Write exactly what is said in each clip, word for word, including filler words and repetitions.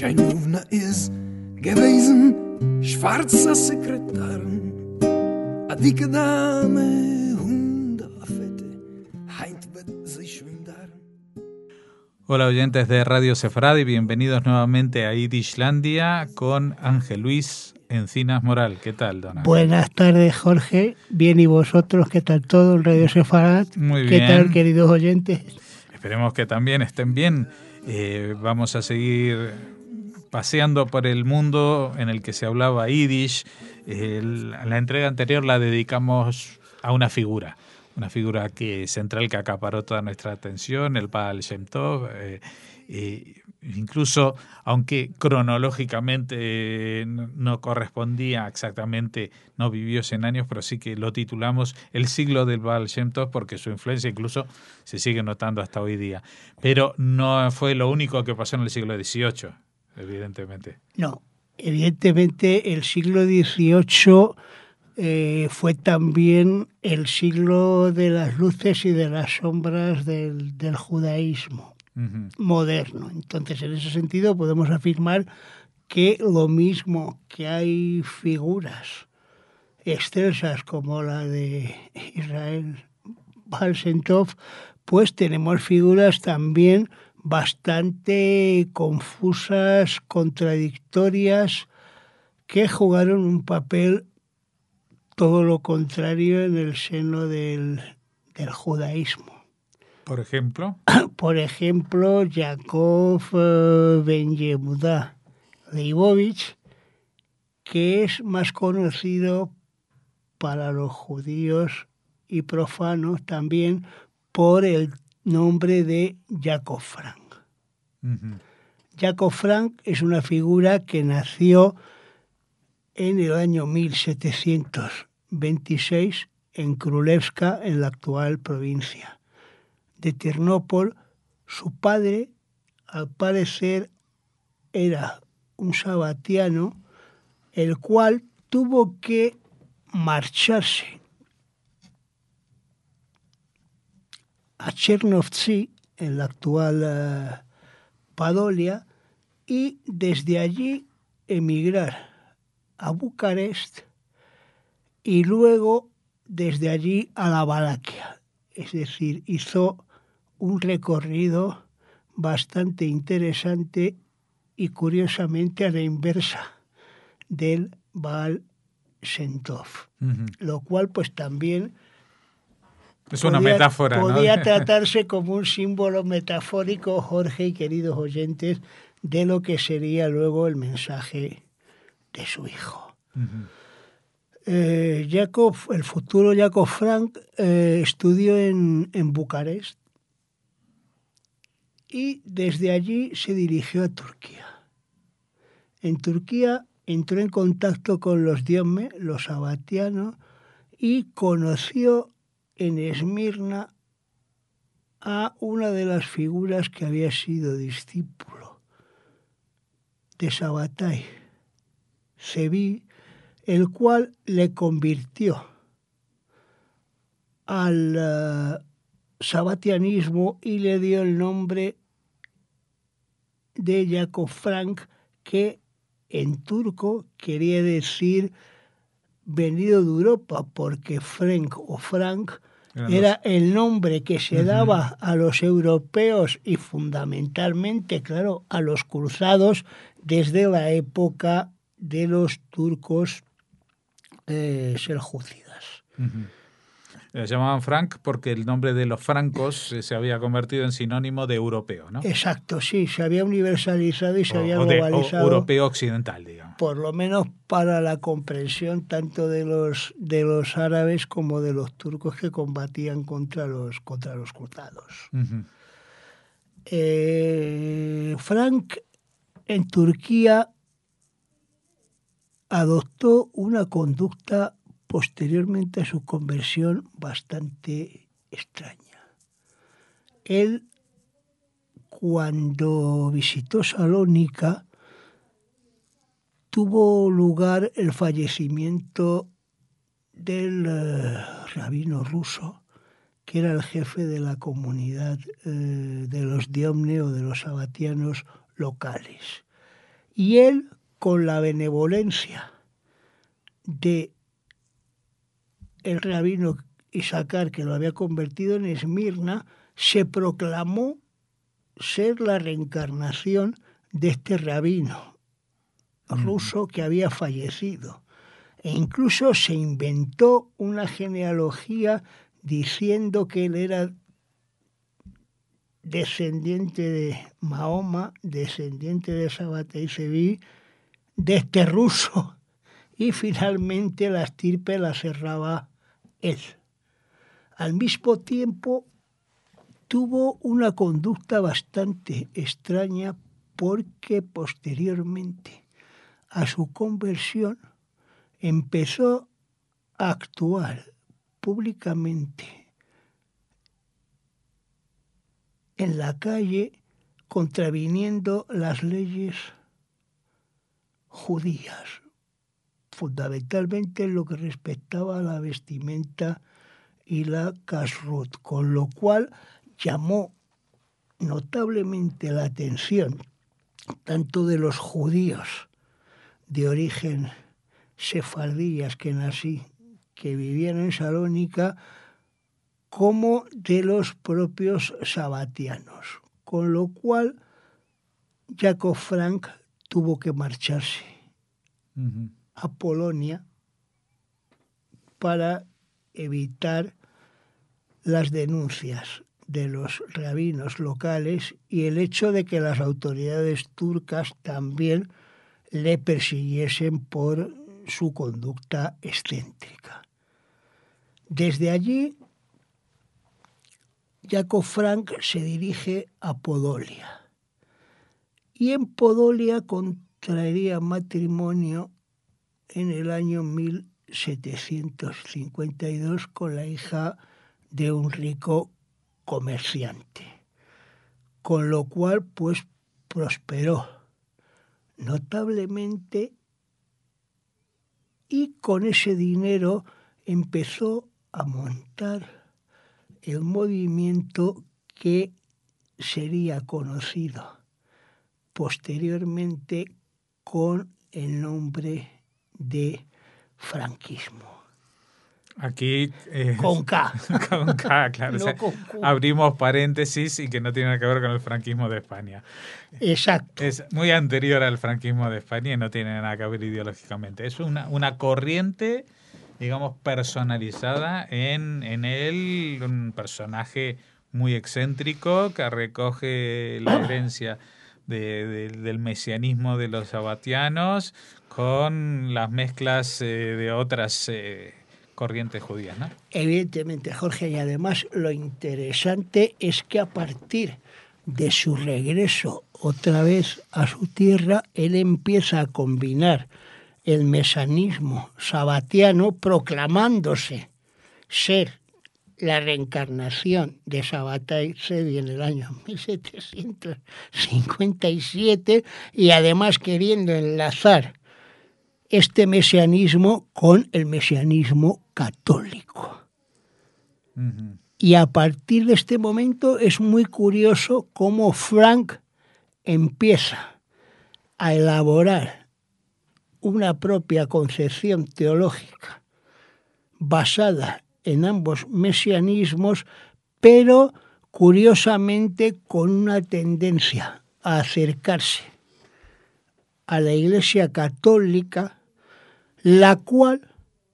Scheinmovna is gewesen, schwarzer Sekretär, a dicke Dame, Hunde, a fette, heint wird sich windar. Hola oyentes de Radio Sefaradi, bienvenidos nuevamente a Yiddishlandia con Ángel Luis Encinas Moral. ¿Qué tal, don Ángel? Buenas tardes, Jorge. Bien, ¿y vosotros? ¿Qué tal todo en Radio Sefarad? Muy ¿Qué bien. tal, queridos oyentes? Esperemos que también estén bien. Eh, vamos a seguir paseando por el mundo en el que se hablaba Yiddish. Eh, la, la entrega anterior la dedicamos a una figura, una figura que central que acaparó toda nuestra atención, el Baal Shem Tov. Eh, eh, incluso, aunque cronológicamente eh, no, no correspondía exactamente, no vivió cien años, pero sí que lo titulamos El siglo del Baal Shem Tov, porque su influencia incluso se sigue notando hasta hoy día. Pero no fue lo único que pasó en el siglo dieciocho, evidentemente. No, evidentemente el siglo dieciocho eh, fue también el siglo de las luces y de las sombras del, del judaísmo uh-huh. moderno. Entonces, en ese sentido podemos afirmar que lo mismo que hay figuras excelsas como la de Israel Baal Shem Tov, pues tenemos figuras también bastante confusas, contradictorias, que jugaron un papel todo lo contrario en el seno del, del judaísmo. Por ejemplo. Por ejemplo, Yaakov Ben Yehuda Leibovich, que es más conocido para los judíos y profanos también por el nombre de Jacob Frank. Uh-huh. Jacob Frank es una figura que nació en el año mil setecientos veintiséis en Królewska, en la actual provincia de Ternópol. Su padre, al parecer, era un sabatiano, el cual tuvo que marcharse a Chernovtsi, en la actual uh, Padolia, y desde allí emigrar a Bucarest y luego desde allí a la Valaquia. Es decir, hizo un recorrido bastante interesante y curiosamente a la inversa del Baal Shem Tov, uh-huh. lo cual pues también es una podía, metáfora, podía ¿no? tratarse como un símbolo metafórico, Jorge y queridos oyentes, de lo que sería luego el mensaje de su hijo. Uh-huh. Eh, Jacob, el futuro Jacob Frank eh, estudió en, en Bucarest y desde allí se dirigió a Turquía. En Turquía entró en contacto con los diome, los sabatianos, y conoció en Esmirna a una de las figuras que había sido discípulo de Sabbatai, Zevi, el cual le convirtió al uh, sabatianismo y le dio el nombre de Jacob Frank, que en turco quería decir venido de Europa, porque Frank o Frank era el nombre que se daba a los europeos y fundamentalmente, claro, a los cruzados desde la época de los turcos eh, seljúcidas. Uh-huh. Le llamaban Frank porque el nombre de los francos se había convertido en sinónimo de europeo, ¿no? Exacto, sí, se había universalizado y se o, había o de, globalizado. O europeo occidental, digamos. Por lo menos para la comprensión tanto de los de los árabes como de los turcos que combatían contra los contra los cruzados. Uh-huh. Eh, Frank en Turquía adoptó una conducta posteriormente a su conversión bastante extraña. Él, cuando visitó Salónica, tuvo lugar el fallecimiento del uh, rabino ruso, que era el jefe de la comunidad uh, de los diomne o de los sabatianos locales. Y él, con la benevolencia de el rabino Isaacar, que lo había convertido en Esmirna, se proclamó ser la reencarnación de este rabino ruso que había fallecido. E incluso se inventó una genealogía diciendo que él era descendiente de Mahoma, descendiente de Sabbatai Zevi, de este ruso, y finalmente la estirpe la cerraba él. Al mismo tiempo, tuvo una conducta bastante extraña porque posteriormente a su conversión empezó a actuar públicamente en la calle contraviniendo las leyes judías, fundamentalmente en lo que respectaba a la vestimenta y la kashrut, con lo cual llamó notablemente la atención tanto de los judíos de origen sefardí, askenazí, que vivían en Salónica, como de los propios sabatianos, con lo cual Jacob Frank tuvo que marcharse uh-huh. a Polonia para evitar las denuncias de los rabinos locales y el hecho de que las autoridades turcas también le persiguiesen por su conducta excéntrica. Desde allí, Jacob Frank se dirige a Podolia y en Podolia contraería matrimonio en el año mil setecientos cincuenta y dos con la hija de un rico comerciante, con lo cual pues prosperó notablemente y con ese dinero empezó a montar el movimiento que sería conocido posteriormente con el nombre de franquismo. Aquí eh, con K. Con K, claro. No, o sea, con Q. Abrimos paréntesis y que no tiene nada que ver con el franquismo de España. Exacto. Es muy anterior al franquismo de España y no tiene nada que ver ideológicamente. Es una, una corriente, digamos, personalizada en, en él, un personaje muy excéntrico que recoge la herencia de, de, del mesianismo de los sabatianos con las mezclas eh, de otras eh, corrientes judías, ¿no? Evidentemente, Jorge, y además lo interesante es que a partir de su regreso otra vez a su tierra, él empieza a combinar el mesianismo sabatiano, proclamándose ser la reencarnación de Sabbatai Zevi en el año mil setecientos cincuenta y siete y además queriendo enlazar este mesianismo con el mesianismo católico. Uh-huh. Y a partir de este momento es muy curioso cómo Frank empieza a elaborar una propia concepción teológica basada en ambos mesianismos, pero curiosamente con una tendencia a acercarse a la Iglesia Católica, la cual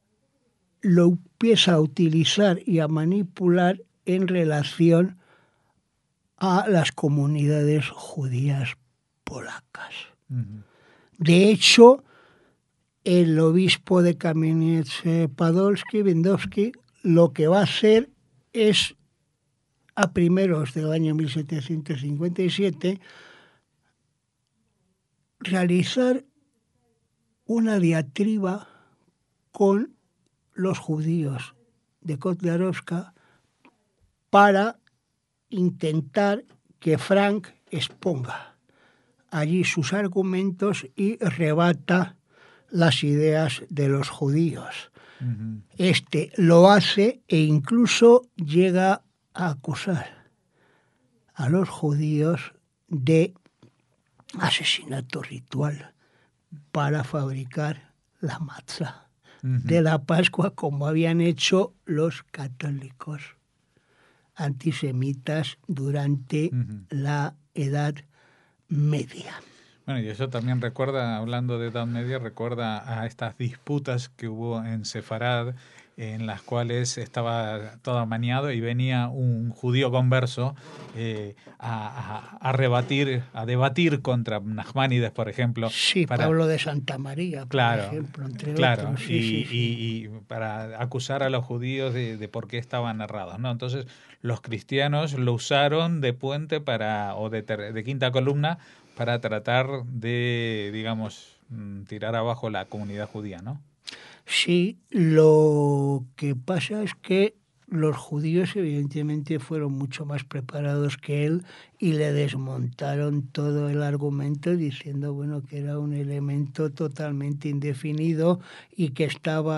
lo empieza a utilizar y a manipular en relación a las comunidades judías polacas. Uh-huh. De hecho, el obispo de Kamieniec-Podolski, Windowski, lo que va a hacer es, a primeros del año mil setecientos cincuenta y siete, realizar una diatriba con los judíos de Kotlarovska para intentar que Frank exponga allí sus argumentos y rebata las ideas de los judíos. Uh-huh. Este lo hace e incluso llega a acusar a los judíos de asesinato ritual para fabricar la matzá Ujú. de la Pascua, como habían hecho los católicos antisemitas durante Ujú. la Edad Media. Bueno, y eso también recuerda, hablando de Edad Media, recuerda a estas disputas que hubo en Sefarad, en las cuales estaba todo amañado y venía un judío converso eh, a, a, a rebatir, a debatir contra Nachmanides, por ejemplo. Sí, para, Pablo de Santa María, por claro, ejemplo, entre claro, otros. Sí, y, sí, sí. y, y para acusar a los judíos de, de por qué estaban errados, ¿no? Entonces, los cristianos lo usaron de puente para o de, ter, de quinta columna para tratar de, digamos, tirar abajo la comunidad judía, ¿no? Sí, lo que pasa es que los judíos evidentemente fueron mucho más preparados que él y le desmontaron todo el argumento diciendo, bueno, que era un elemento totalmente indefinido y que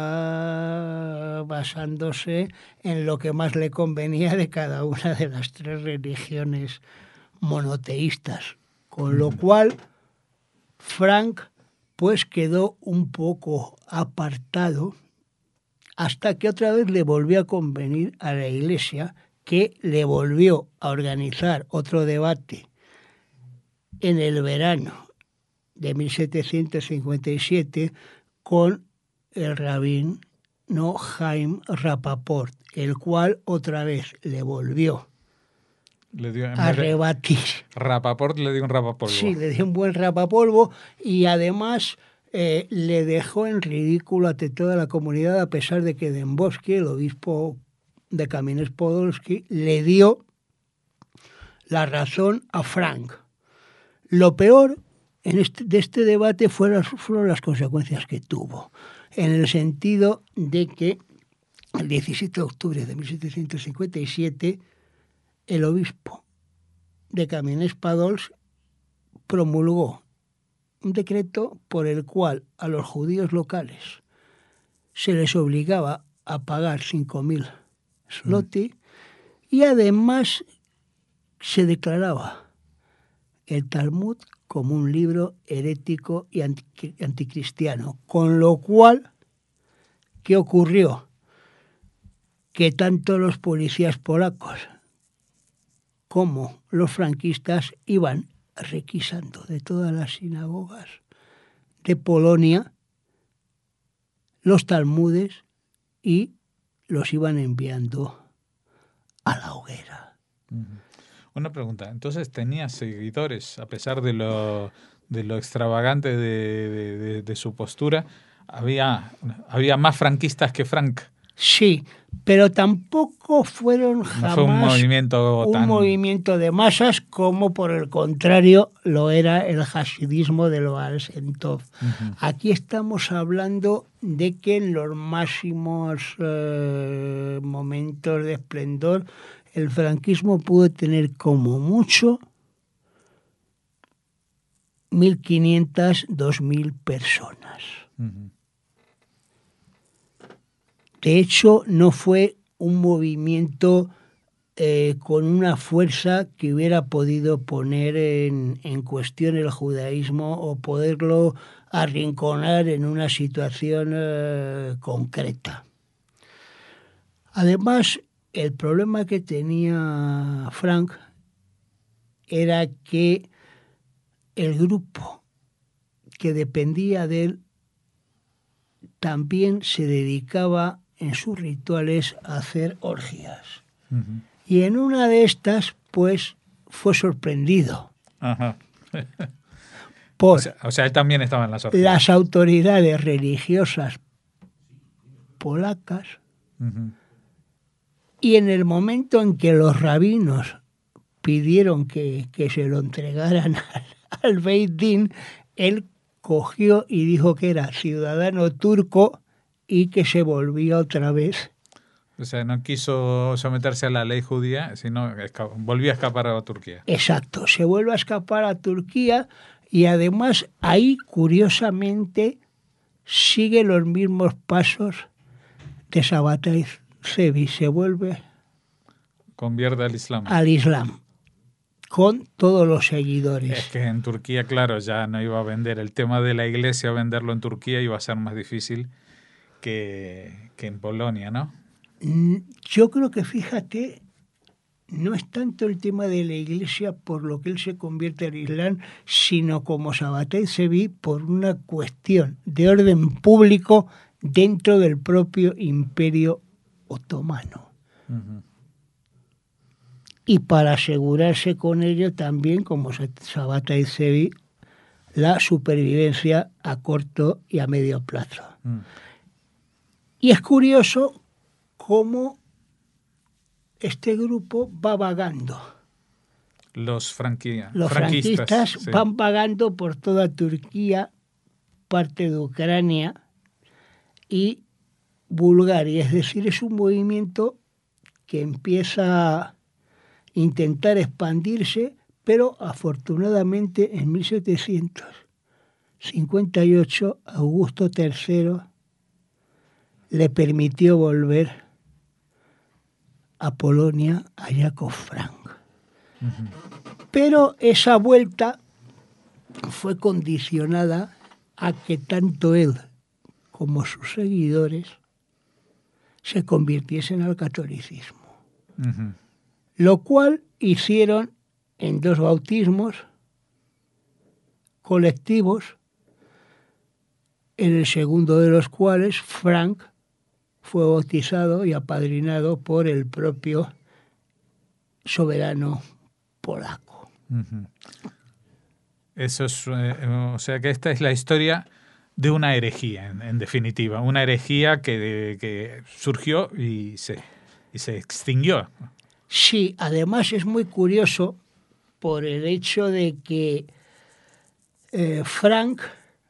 estaba basándose en lo que más le convenía de cada una de las tres religiones monoteístas. Con lo cual, Frank pues quedó un poco apartado hasta que otra vez le volvió a convenir a la Iglesia, que le volvió a organizar otro debate en el verano de mil setecientos cincuenta y siete con el rabino Chaim Rapaport, el cual otra vez le volvió Le dio, en a vez de rebatir. Rapaport le dio un rapapolvo. Sí, le dio un buen rapapolvo y además eh, le dejó en ridículo ante toda la comunidad, a pesar de que Dembowski, el obispo de Kamenets-Podolsky, le dio la razón a Frank. Lo peor en este, de este debate fueron, fueron las consecuencias que tuvo, en el sentido de que el diecisiete de octubre de mil setecientos cincuenta y siete el obispo de Kamenets-Podolsky promulgó un decreto por el cual a los judíos locales se les obligaba a pagar cinco mil zloty y además se declaraba el Talmud como un libro herético y anticristiano. Con lo cual, ¿qué ocurrió? Que tanto los policías polacos como los franquistas iban requisando de todas las sinagogas de Polonia los talmudes y los iban enviando a la hoguera. Una pregunta, entonces tenía seguidores, a pesar de lo, de lo extravagante de, de, de, de su postura, había, había más franquistas que Frank. Sí, pero tampoco fueron jamás no fue un movimiento, un tan... movimiento de masas como por el contrario lo era el hasidismo del Baal Shem Tov. Uh-huh. Aquí estamos hablando de que en los máximos eh, momentos de esplendor el franquismo pudo tener como mucho mil quinientas, dos mil personas. Uh-huh. De hecho, no fue un movimiento eh, con una fuerza que hubiera podido poner en, en cuestión el judaísmo o poderlo arrinconar en una situación eh, concreta. Además, el problema que tenía Frank era que el grupo que dependía de él también se dedicaba en sus rituales a hacer orgías. Uh-huh. Y en una de estas, pues, fue sorprendido. Ajá. por o, sea, o sea, él también estaba en las orgías. Las autoridades religiosas polacas. Uh-huh. Y en el momento en que los rabinos pidieron que, que se lo entregaran al, al Beit Din, él cogió y dijo que era ciudadano turco y que se volvía otra vez. O sea, no quiso someterse a la ley judía, sino volvió a escapar a Turquía. Exacto, se vuelve a escapar a Turquía y además ahí, curiosamente, sigue los mismos pasos de Sabbatai Zevi, se vuelve convierte al Islam. Al Islam. con todos los seguidores. Es que en Turquía, claro, ya no iba a vender. El tema de la iglesia, venderlo en Turquía iba a ser más difícil que, que en Polonia, ¿no? Yo creo que, fíjate, no es tanto el tema de la iglesia por lo que él se convierte al Islam, sino como Sabbatai Zevi por una cuestión de orden público dentro del propio Imperio Otomano. Uh-huh. Y para asegurarse con ello también, como Sabbatai Zevi, la supervivencia a corto y a medio plazo. Uh-huh. Y es curioso cómo este grupo va vagando. Los, franquia, Los franquistas, franquistas sí. van vagando por toda Turquía, parte de Ucrania y Bulgaria. Es decir, es un movimiento que empieza a intentar expandirse, pero afortunadamente en mil setecientos cincuenta y ocho Augusto tercero le permitió volver a Polonia a Jacob Frank. Uh-huh. Pero esa vuelta fue condicionada a que tanto él como sus seguidores se convirtiesen al catolicismo. Uh-huh. Lo cual hicieron en dos bautismos colectivos, en el segundo de los cuales Frank fue bautizado y apadrinado por el propio soberano polaco. Uh-huh. Eso es, eh, o sea que esta es la historia de una herejía, en, en definitiva, una herejía que, que surgió y se, y se extinguió. Sí, además es muy curioso por el hecho de que eh, Frank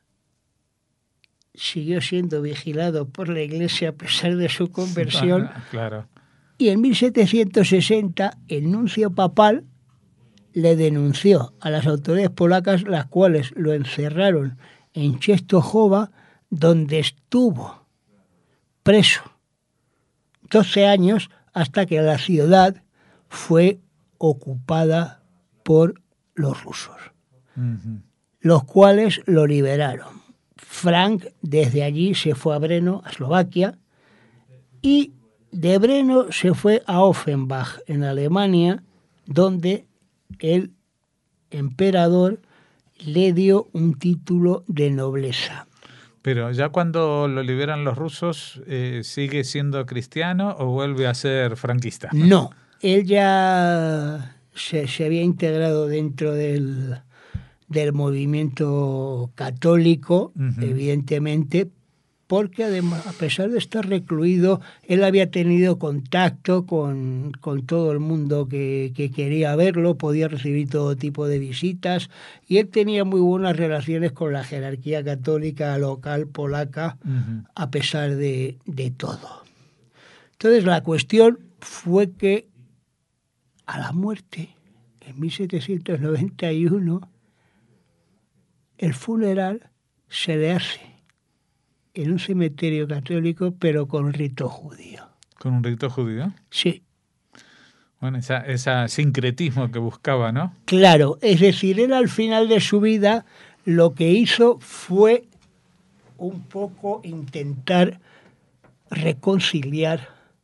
siguió siendo vigilado por la Iglesia a pesar de su conversión. Ah, claro. Y en mil setecientos sesenta el nuncio papal le denunció a las autoridades polacas, las cuales lo encerraron en Częstochowa, donde estuvo preso doce años hasta que la ciudad fue ocupada por los rusos, uh-huh. los cuales lo liberaron. Frank desde allí se fue a Brno, a Eslovaquia, y de Brno se fue a Offenbach, en Alemania, donde el emperador le dio un título de nobleza. Pero ya cuando lo liberan los rusos, eh, ¿sigue siendo cristiano o vuelve a ser franquista? No, él ya se, se había integrado dentro del... del movimiento católico, uh-huh. evidentemente, porque además, a pesar de estar recluido, él había tenido contacto con, con todo el mundo que, que quería verlo, podía recibir todo tipo de visitas, y él tenía muy buenas relaciones con la jerarquía católica local polaca, uh-huh. a pesar de, de todo. Entonces la cuestión fue que a la muerte, en mil setecientos noventa y uno, el funeral se le hace en un cementerio católico, pero con rito judío. ¿Con un rito judío? Sí. Bueno, esa, ese sincretismo que buscaba, ¿no? Claro, es decir, él al final de su vida lo que hizo fue un poco intentar reconciliar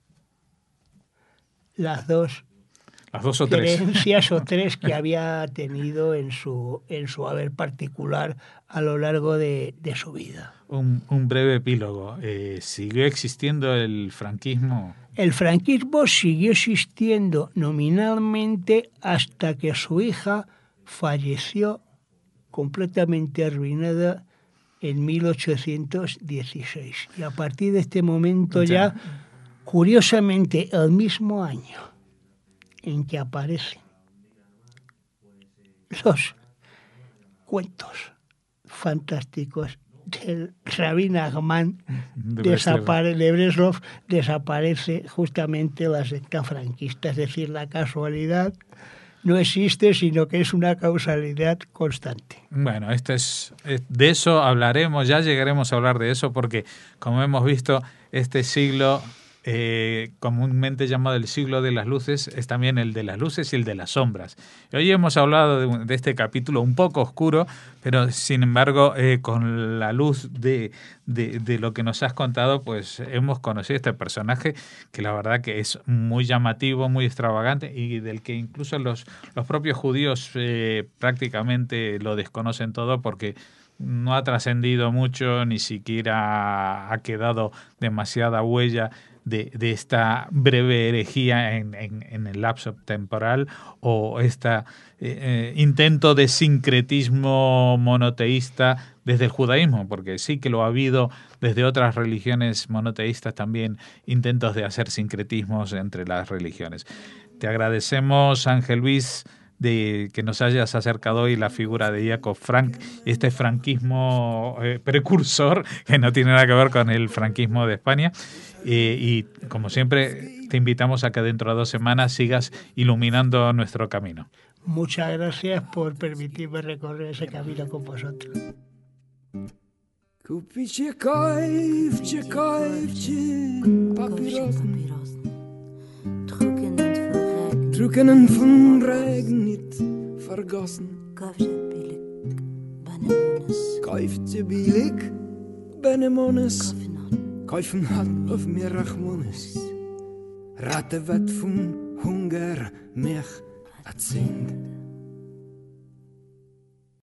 las dos Las dos o tres. creencias o tres que había tenido en su, en su haber particular a lo largo de, de su vida. Un, un breve epílogo. Eh, ¿Siguió existiendo el franquismo? El franquismo siguió existiendo nominalmente hasta que su hija falleció completamente arruinada en mil ochocientos dieciséis. Y a partir de este momento ya, curiosamente, el mismo año en que aparecen los cuentos fantásticos del Rabí Nachman de, desapare- de Breslov, desaparece justamente la secta franquista. Es decir, la casualidad no existe, sino que es una causalidad constante. Bueno, esto es, de eso hablaremos, ya llegaremos a hablar de eso, porque como hemos visto, este siglo eh, comúnmente llamado el siglo de las luces, es también el de las luces y el de las sombras. Y hoy hemos hablado de, de este capítulo un poco oscuro, pero sin embargo, eh, con la luz de, de, de lo que nos has contado, pues hemos conocido este personaje que la verdad que es muy llamativo, muy extravagante y del que incluso los, los propios judíos eh, prácticamente lo desconocen todo porque no ha trascendido mucho, ni siquiera ha quedado demasiada huella de, de esta breve herejía en, en, en el lapso temporal o este eh, eh, intento de sincretismo monoteísta desde el judaísmo, porque sí que lo ha habido desde otras religiones monoteístas también intentos de hacer sincretismos entre las religiones. Te agradecemos, Ángel Luis, de que nos hayas acercado hoy la figura de Jacob Frank, este franquismo eh, precursor que no tiene nada que ver con el franquismo de España. Eh, y como siempre, te invitamos a que dentro de dos semanas sigas iluminando nuestro camino. Muchas gracias por permitirme recorrer ese camino con vosotros. Kupicie kajfcie, kajfcie, papierosen. Trockenen von Regen nicht vergossen. Kajfcie billig, Benemones. Kaufen hat auf mir Rachmones. Ratte wat von Hunger mich erzählt.